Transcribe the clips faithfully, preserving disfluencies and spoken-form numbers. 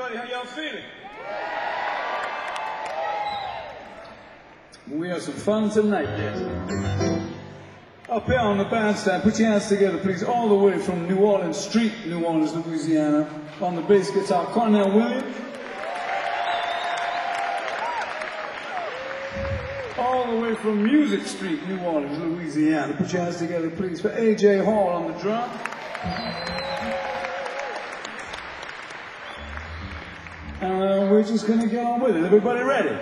everybody, how y'all feeling? We have some fun tonight, yes. Up here on the bandstand, put your hands together, please, all the way from New Orleans Street, New Orleans, Louisiana. On the bass guitar, Cornell Williams. All the way from Music Street, New Orleans, Louisiana. Put your hands together, please, for A J Hall on the drum. And uh, we're just gonna get on with it. Everybody ready?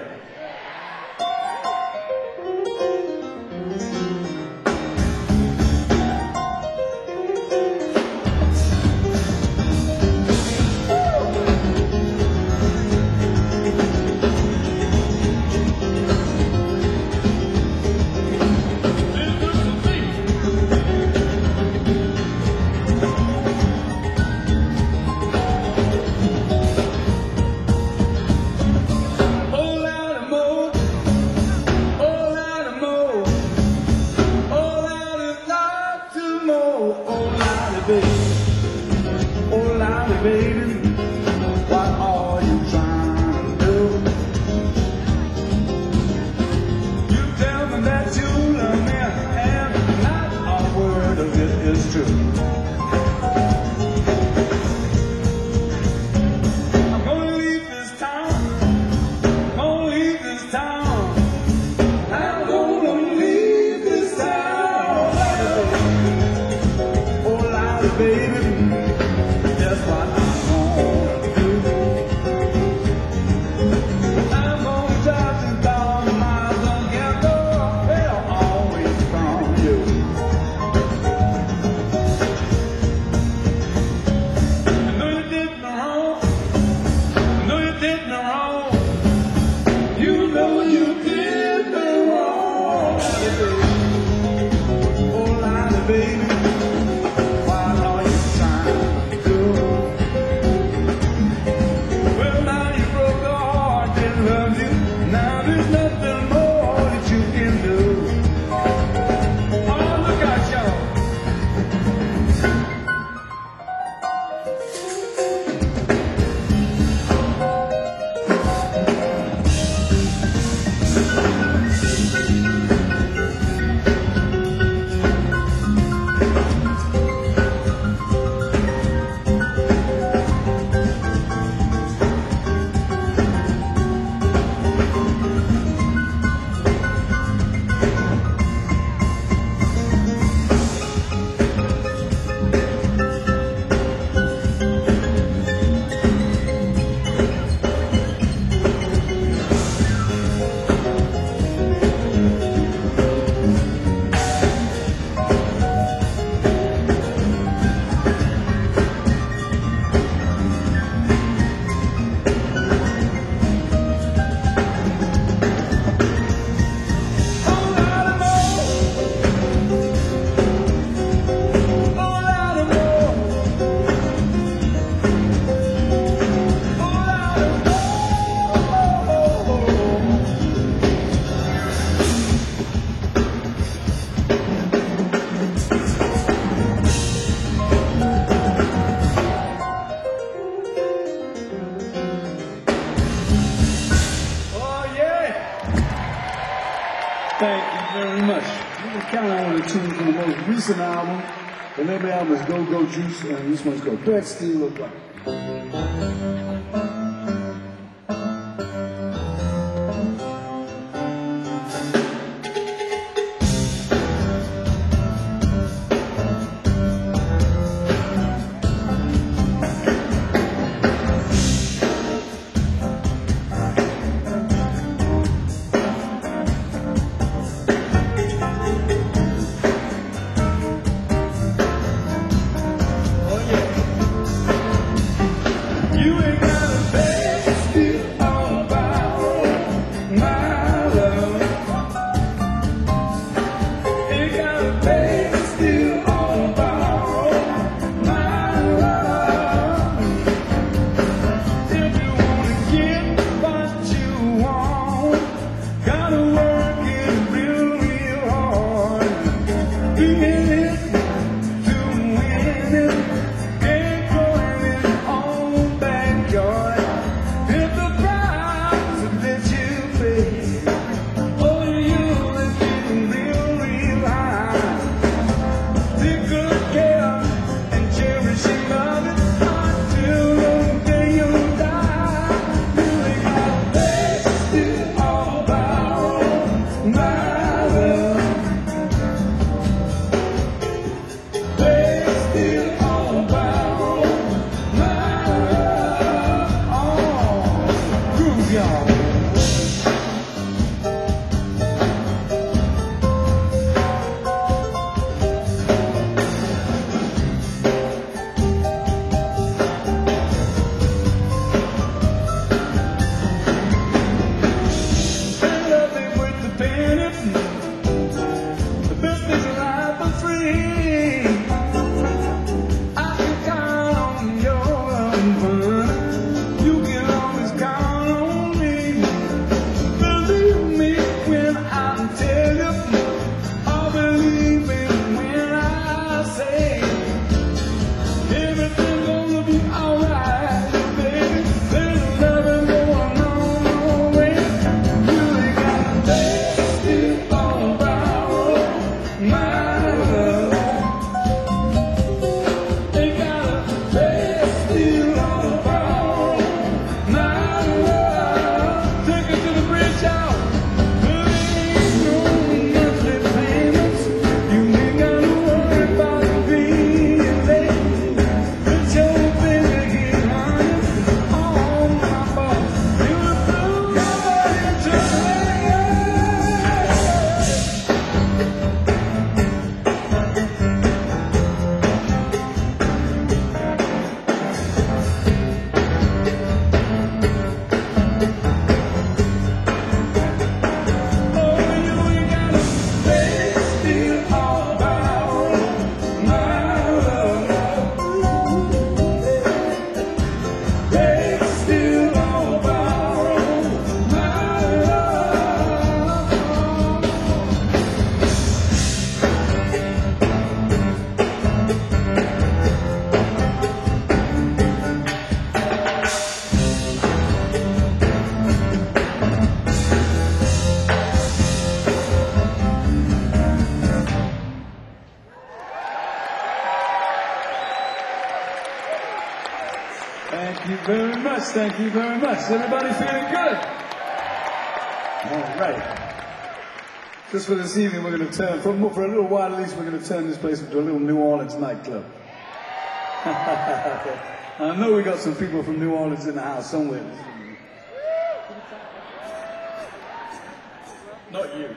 Recent album. The name of the album is Go Go Juice, and this one's called Bed Still Look Like. much. Thank you very much. Everybody feeling good? All right. Just for this evening, we're going to turn, for, for a little while at least, we're going to turn this place into a little New Orleans nightclub. I know we got some people from New Orleans in the house somewhere. Not you.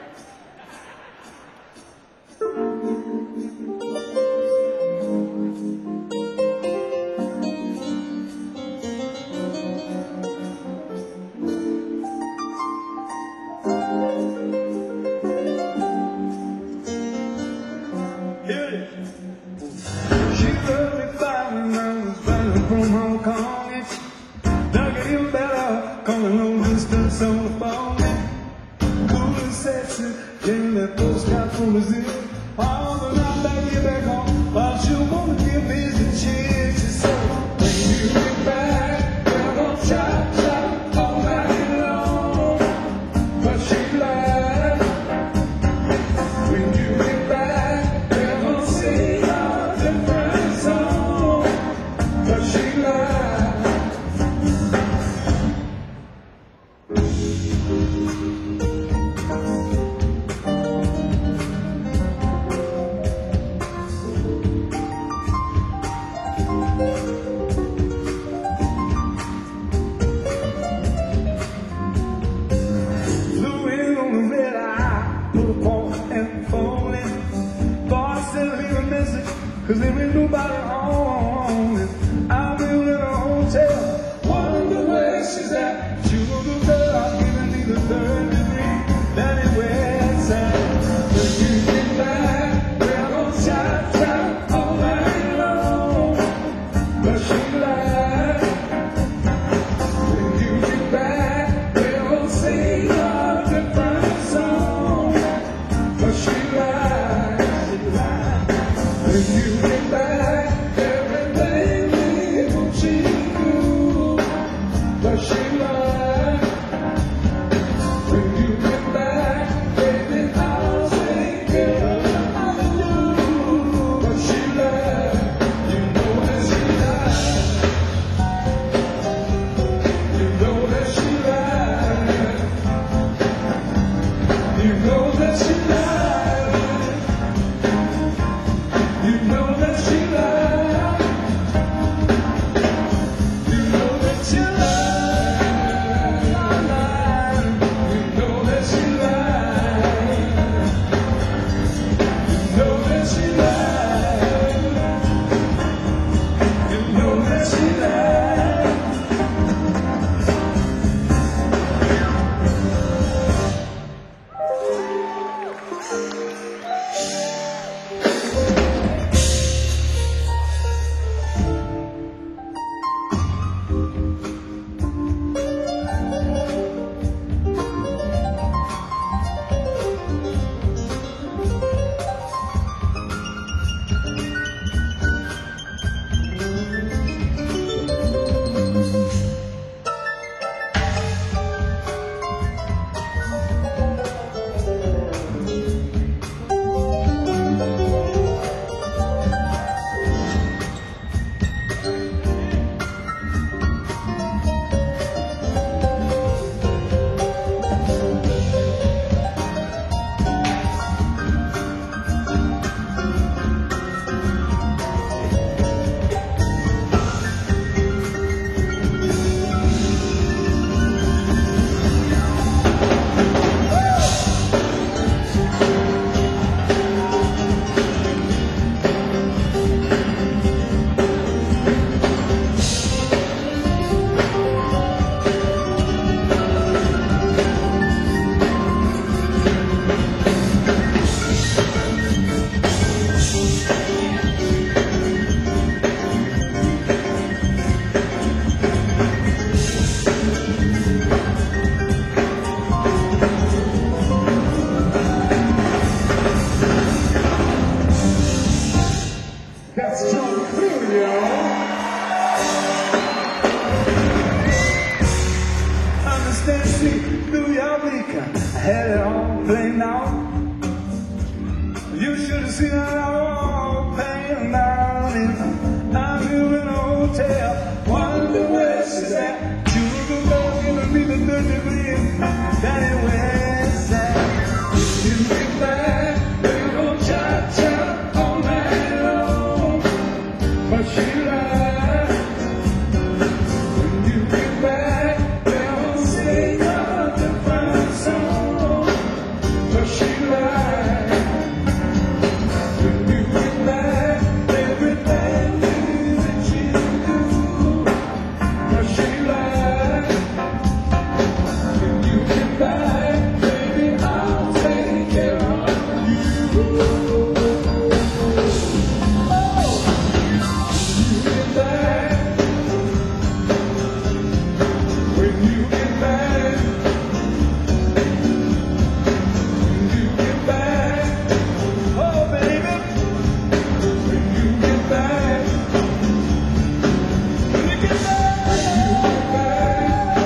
From Hong Kong, it's dug it even better, calling long distance on the phone. Cool and sexy, getting that postcard from Brazil. All the night back here back home, but you wanna give me some chance. She said, when you get back, we're gonna chop, chop all night long. But she lied. When you get back, we're gonna sing a different song. But she lied. Flew in on the red eye, put a phone and phone in. Thought I sent her a message, cause there ain't nobody home. And I'm in a hotel, wonder where she's at. She was the girl, I'm giving me the third degree. That ain't where it's at. When you get back, we're gonna chop, chop all night long. But she lied. When you get back, we're gonna sing a different song. But she lied. She lied. When you get back, everything will change you. But she lied. When you get back, baby, I'll take care of you. But she lied. You know that she lied. You know that she lied. You know that she lied. You know that she lied. You know that she lied. You know that she lied. You know that she lied. You know that she lied. That's John Julio. Understand, see, through your weekend, I had it all played out. You should have seen it all playing out. I'm here in a hotel, wonder where she's at. with the wind that it went sad. If you get back, we'll go cha-cha all night long. But she lied. When you get back, they'll sing a different song. But she lied. When you get back, everything that you do. But she lied. When you get back, baby, I'll take care of you. When you get back, when you get back, oh baby, when you get back, when you get back,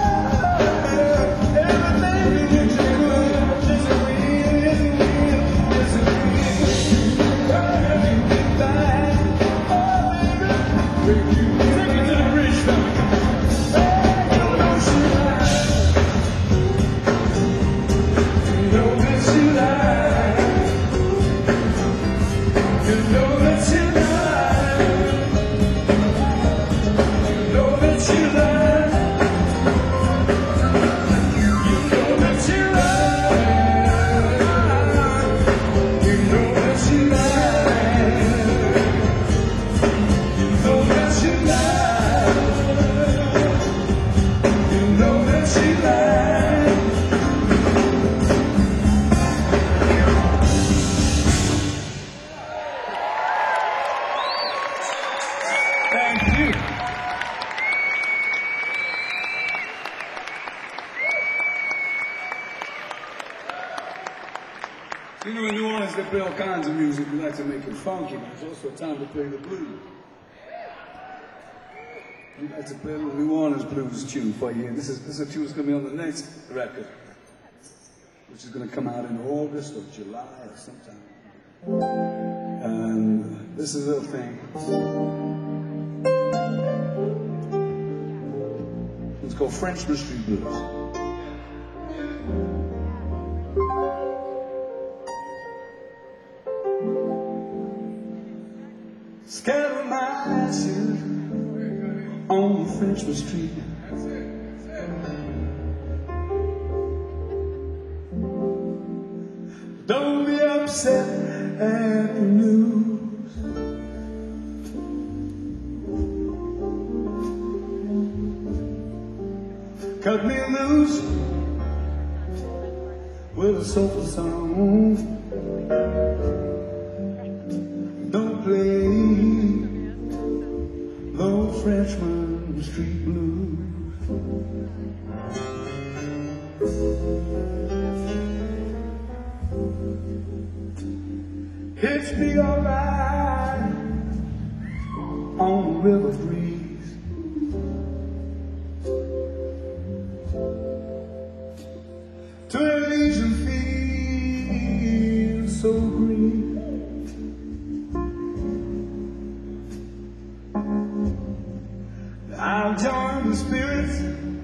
everything you do, just a wheel, just a wheel, when you get back, oh baby, when you get back, take it to the bridge now. Thank you. You know, in New Orleans, they play all kinds of music. We like to make it funky, but it's also time to play the blues. We like to play a little New Orleans blues tune for you. And this is this is a tune that's going to be on the next record, which is going to come out in August or July or sometime. And this is a little thing. It's called Frenchman Street Blues. Scatter my ashes on Frenchman Street. Don't be upset at the news. Cut me loose with a soulful song. Don't play those Frenchman Street blues. Hits me alright on the river breeze. To an Elysian field so green. I'll join the spirits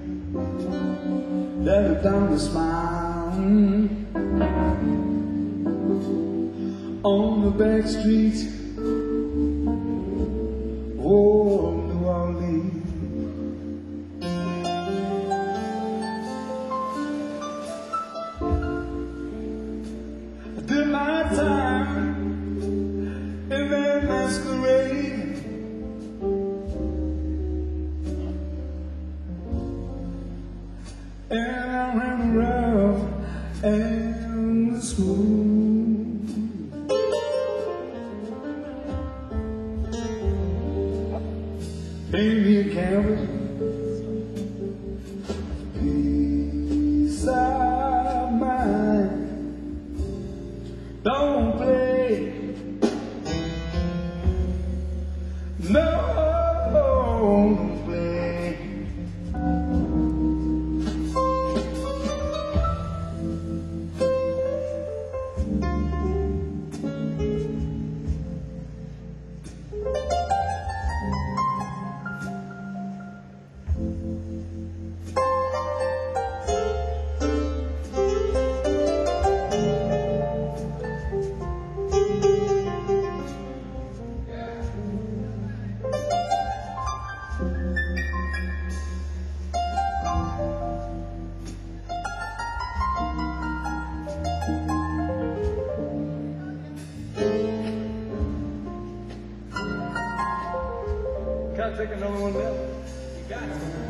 that are down the smile on the back streets, oh, New Orleans. I did my time in that masquerade. And I ran rough and smooth. Paint me a canvas, peace of mind. Don't play, no, don't play. gotta take another one down. You got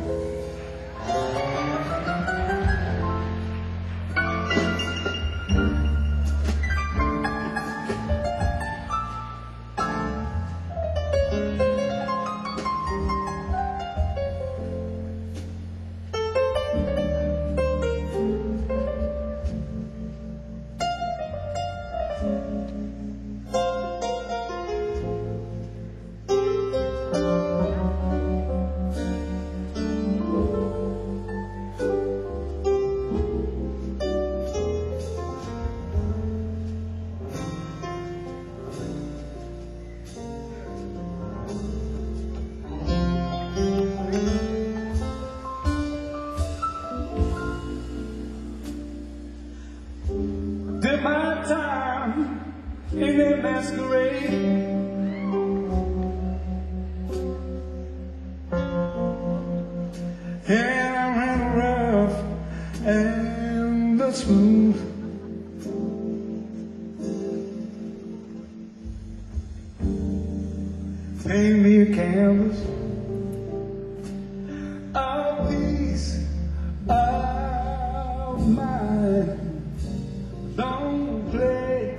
did my time in a masquerade. And I ran rough and the smooth. Paint me a canvas of peace of mind. Don't play,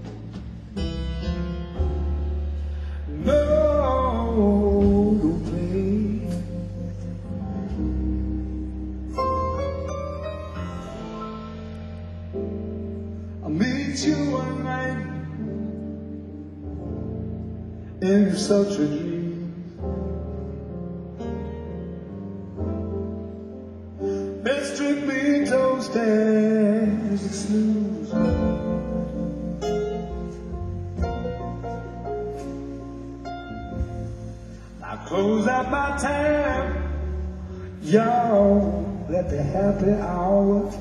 no, don't play. I'll meet you one night in such a dream. Let's drink me toast as it snooze. I close out my tab, y'all, at the happy hour,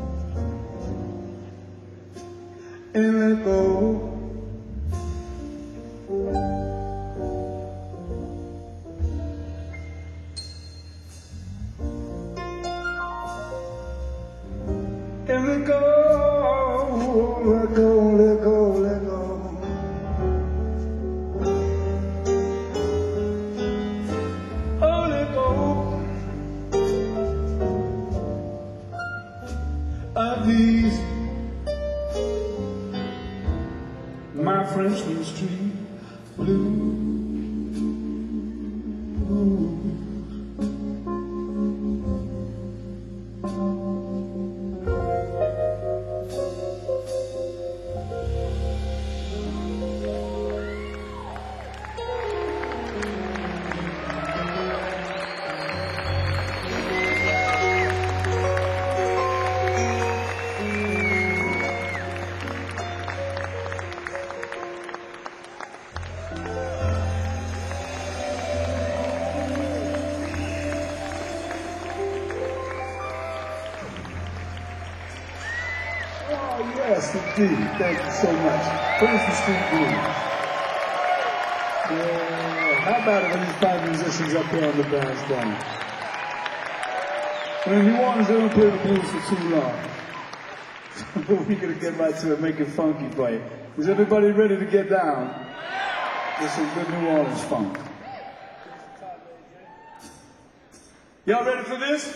and let go. And let go, let go, let go, let go. Oh, let go of these, my Frenchman Street blues. Oh, yes, indeed. Thank you so much. Princeton Street Blues. Yeah. How about it when these five musicians up here on the bandstand? In New Orleans, they don't play the blues for too long. But we're going to get right to it, make it funky for you. Is everybody ready to get down? There's some good New Orleans funk. Y'all ready for this?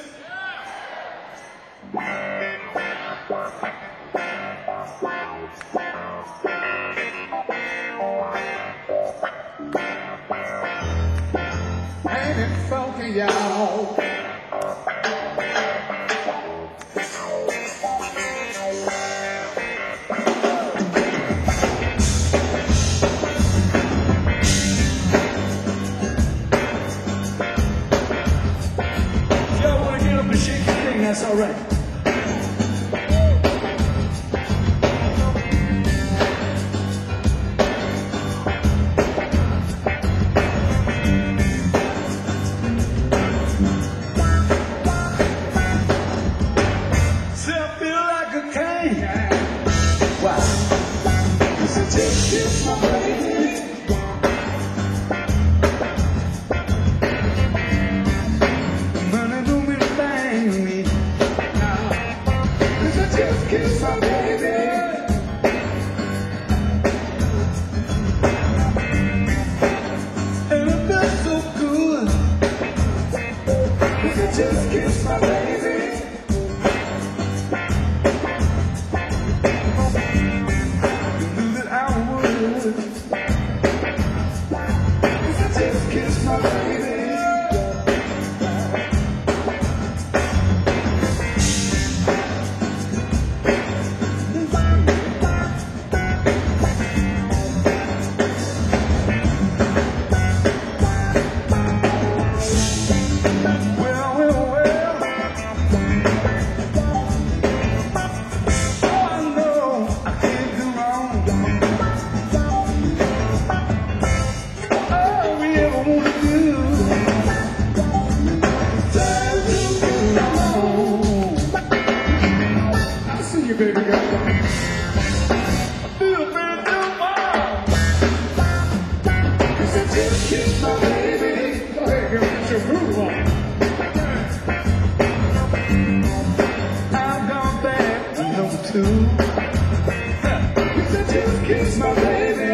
Ain't it funky, y'all? Y'all wanna get up and shake your thing, that's all right. Kiss my baby. And it feels so good. you, baby girl. I feel brand new wild. You said just kiss my baby. Go ahead, girl, get your groove on. I've gone back to number two. You said just kiss my baby.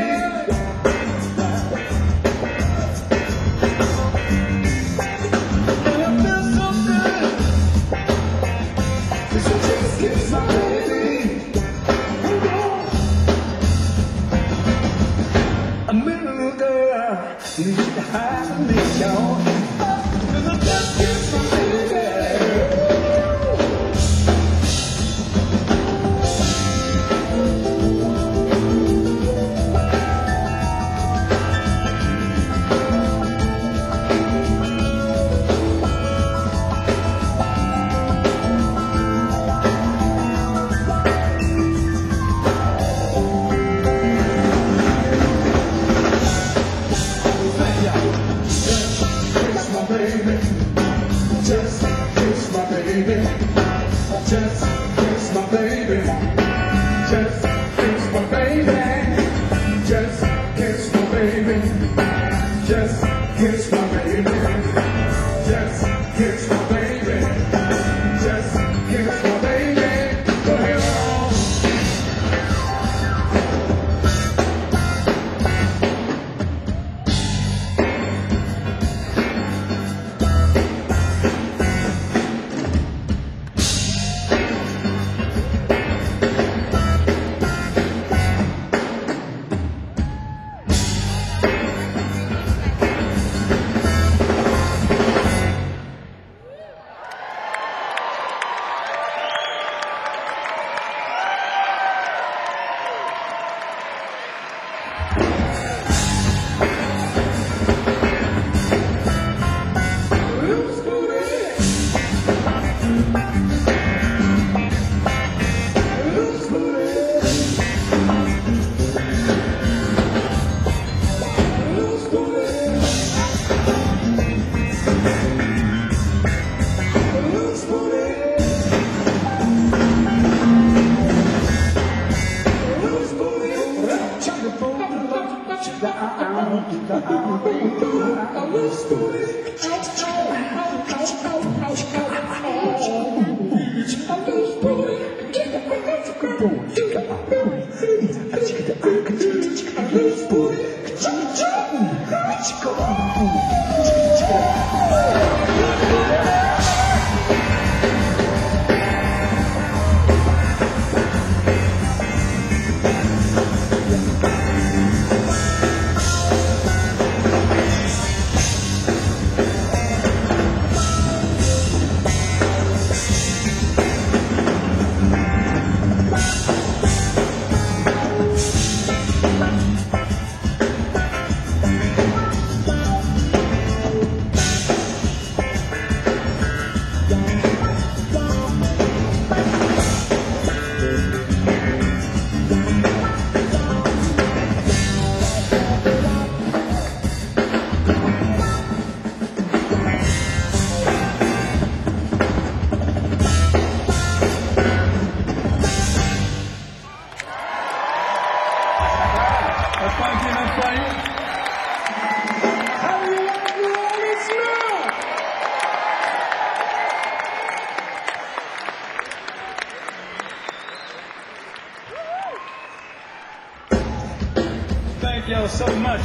Thank y'all so much.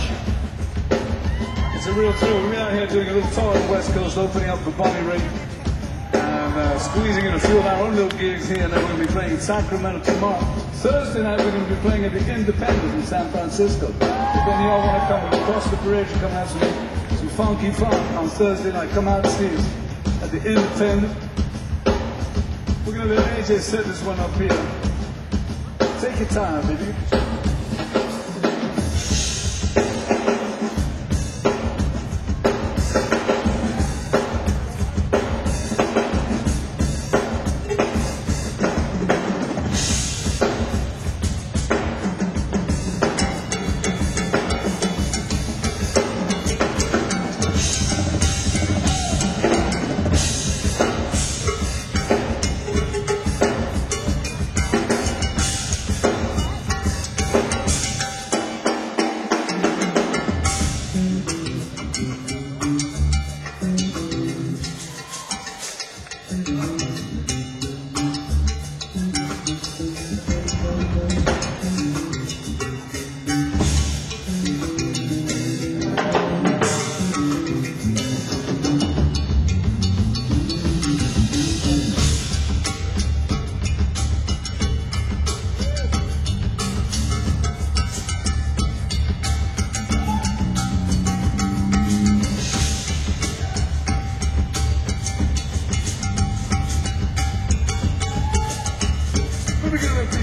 It's a real thrill. We're out here doing a little tour on the West Coast, opening up for Bonnie Raitt, and uh, squeezing in a few of our own little gigs here, and then we're going to be playing in Sacramento tomorrow. Thursday night, we're going to be playing at the Independent in San Francisco. If any of y'all want to come across the bridge and come have some, some funky fun on Thursday night, come out and see us at the Independent. We're going to let A J set this one up here. Take your time, baby.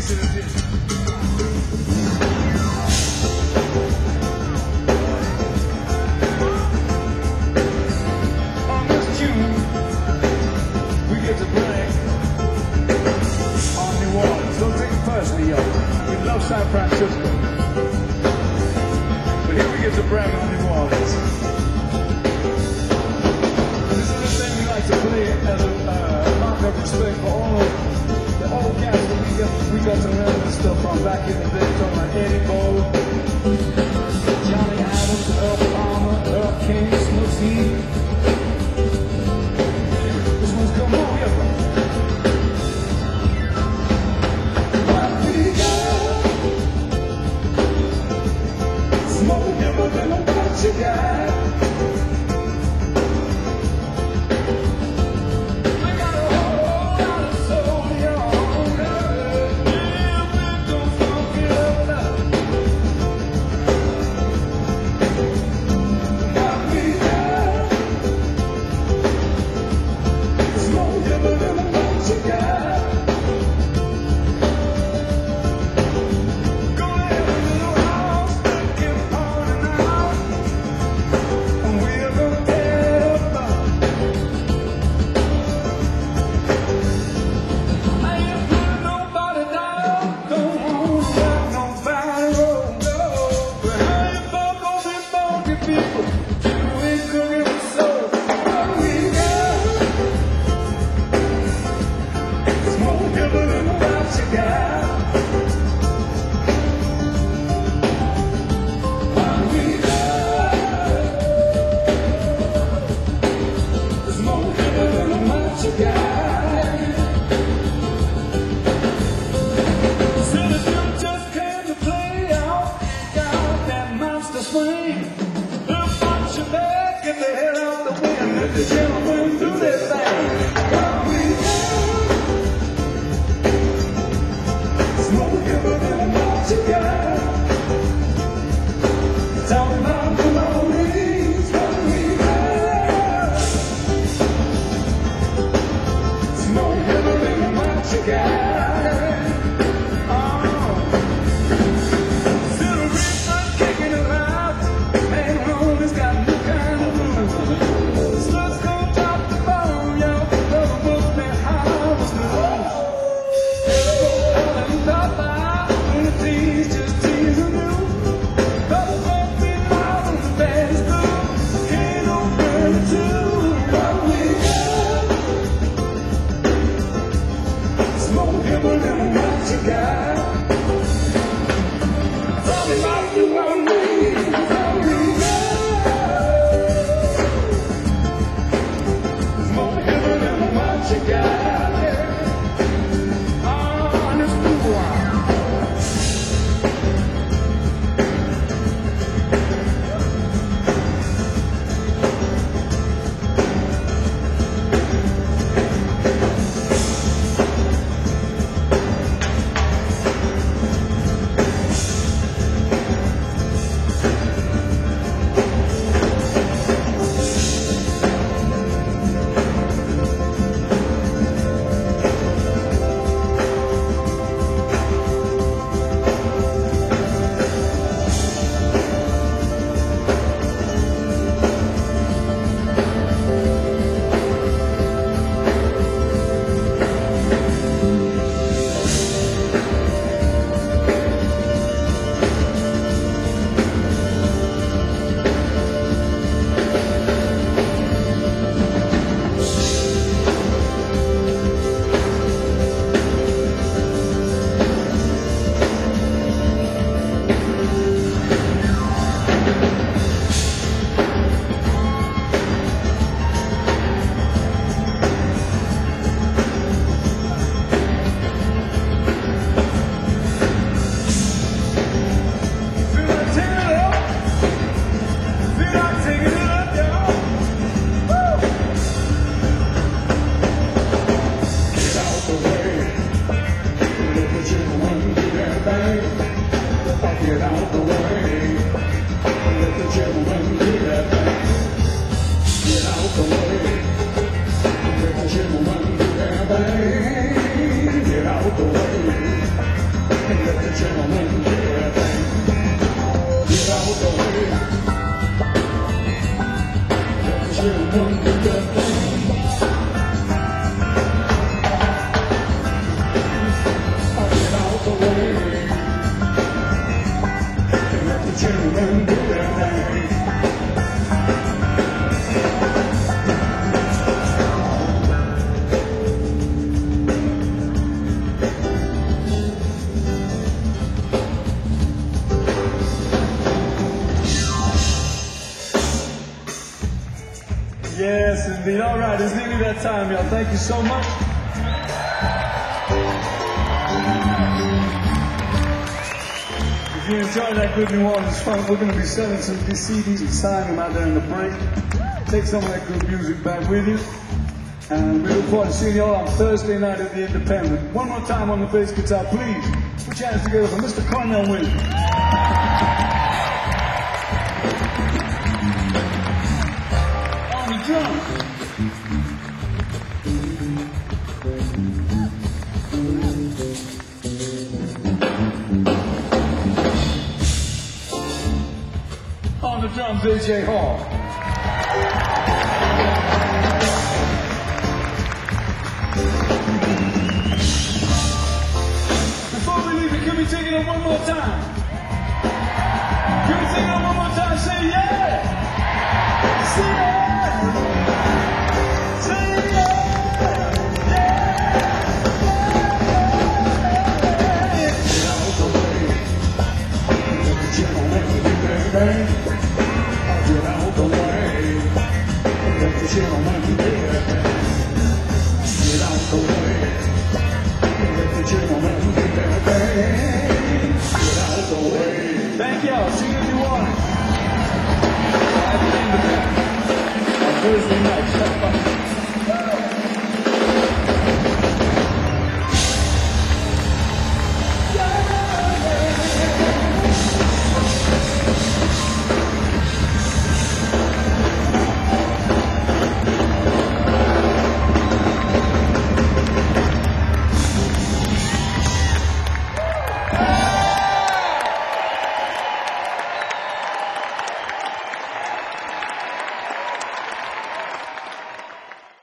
to the ditch. On this tune, we get to bring on New Orleans. Don't take it personally, yo. We love San Francisco. But here we get to brag on New Orleans. This is the thing we like to play as a uh, mark of respect for all of the old cats that we got, we got to learn this stuff from back in the day. Talking about Eddie Bowe, Johnny Adams, Earl Palmer, Earl King, Snooksy. This one's come on, yeah. What we got? Smoke never been a what you got. Let the gentleman do their thing. Get out the way. Let the gentleman do their thing. Get out the way. Let the gentleman do their thing. Yes, indeed. All right, it's nearly that time, y'all. Thank you so much. If you enjoyed that good New Orleans funk, we're going to be selling some C Ds and signing them out there in the break. Take some of that good music back with you. And we look forward to seeing you all on Thursday night at the Independent. One more time on the bass guitar, please. Put your hands together for Mister Cornell Williams. On the drums. On the drums, A J Hall. Before we leave it, can we take it up one more time? Can we take it up one more time? Say yeah! Say yeah! Say yeah! Yeah! Get out the way. Let the gentleman do their thing. Get out the way. Let the gentleman do their thing. Get out the way. Let the gentleman do their thing. Get out the way. Thank y'all. See you in New Orleans. At the Independent. On Thursday night.